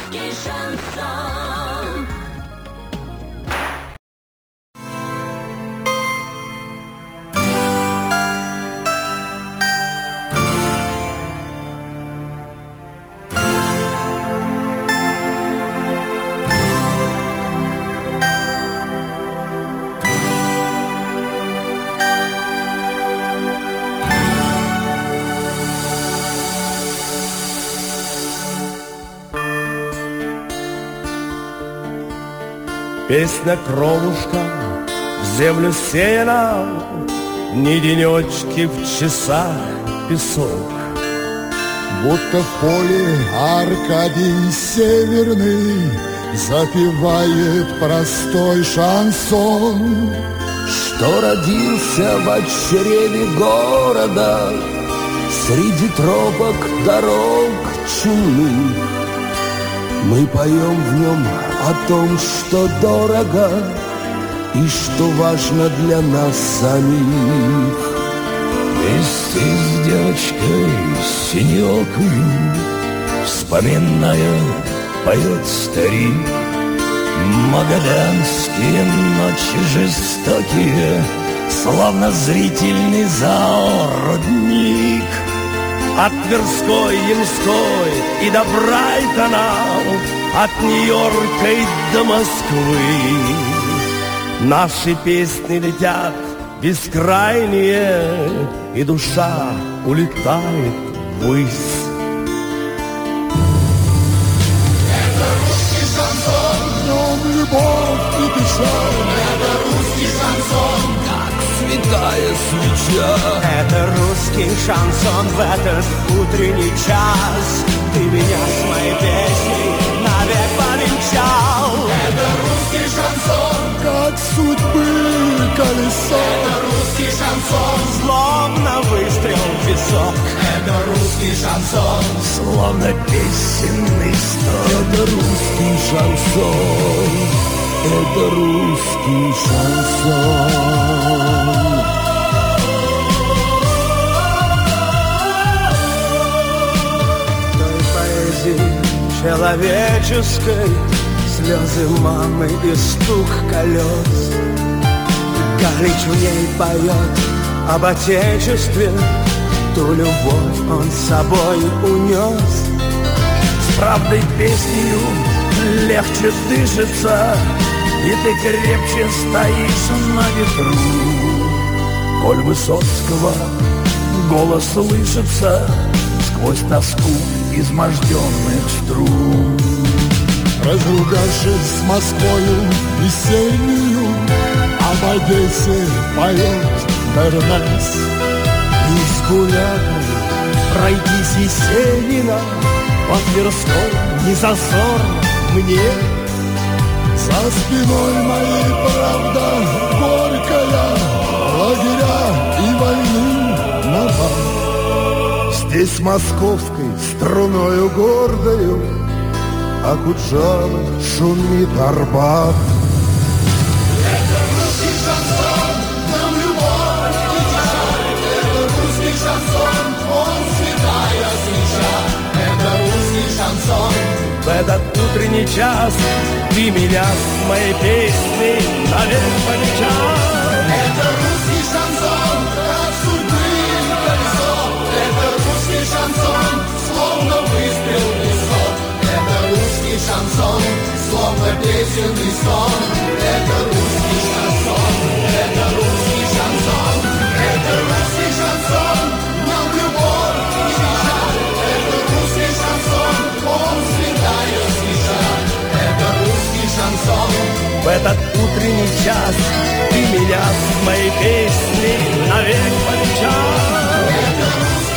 Русский шансон. Песня кровушка в землю сеяна, ни денечки в часах песок. Будто в поле Аркадий Северный запевает простой шансон, что родился в чреве города среди тропок дорог чумных. Мы поем в нем о том, что дорого и что важно для нас самих. Вместе с девочкой синеокой, вспоминая, поет старик. Магаданские ночи жестокие, словно зрительный зал родник. От Тверской, Ямской и до Брайтона, от Нью-Йорка и до Москвы наши песни летят бескрайние, и душа улетает ввысь. это русский шансон, в нем любовь и душа. Это русский шансон, Как святая свеча. Это русский шансон в этот утренний час. Ты меня с моей песней навек повенчал. это русский шансон, как судьбы колесо. Это русский шансон, Словно выстрел в висок. это русский шансон, Словно песенный стон. Это русский шансон. Это русский шансон. Той поэзии человеческой слезы мамы и стук колес. Галич в ней поет об отечестве, ту любовь он с собой унес. С правдой песнею легче дышится, и ты крепче стоишь на ветру. Коль Высоцкого голос слышится сквозь тоску изможденных струн. разругавшись с Москвою весеннюю, об Одессе поет Бернес. И с гулякой пройдись Есенина по Тверской не зазорно мне. За спиной моей правда горькая, лагеря и войны напад. Здесь московской струною гордою Акуджава шумит Арбат. Это русский шансон, нам любовь и печаль. Это русский шансон, он святая свеча. Это русский шансон, В этот утренний час ты меня с моей песней навек повенчал. это русский шансон, как судьбы колесо. Это русский шансон, словно выстрел в висок. Это русский шансон, словно песенный сон. Это русский шансон, это русский шансон. Это русский шансон, нам любовь и печаль. Это русский шансон, он святая свеча. Это русский шансон, В этот утренний час ты меня с моей песней навек повенчал. это русский